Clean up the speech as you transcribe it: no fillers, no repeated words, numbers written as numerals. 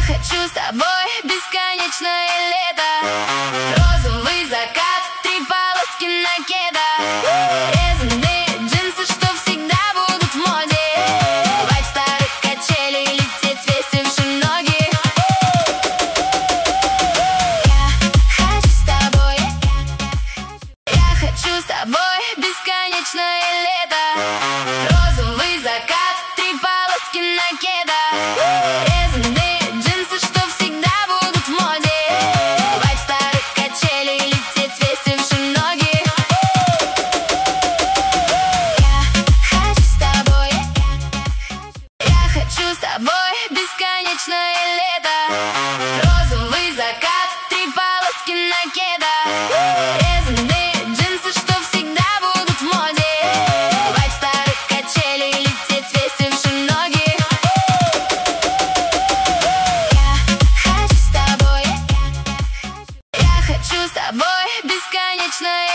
хочу с тобой бесконечное лето. Розовый закат, 3 полоски накеда, резаные джинсы, что всегда будут в моде. Вайб старых качелей, лететь свесивши ноги. Я хочу с тобой, я хочу с тобой бесконечное лето. Розовый закат, 3 полоски накеда, резаные джинсы, что всегда будут в моде. Вайб старых качелей, лететь свесивши ноги. Я хочу с тобой, я хочу с тобой бесконечное лето. Розовый закат, 3 полоски накеда, резаные джинсы, что всегда будут в моде. Вайб старых качелей, лететь свесивши ноги. Я хочу с тобой бесконечное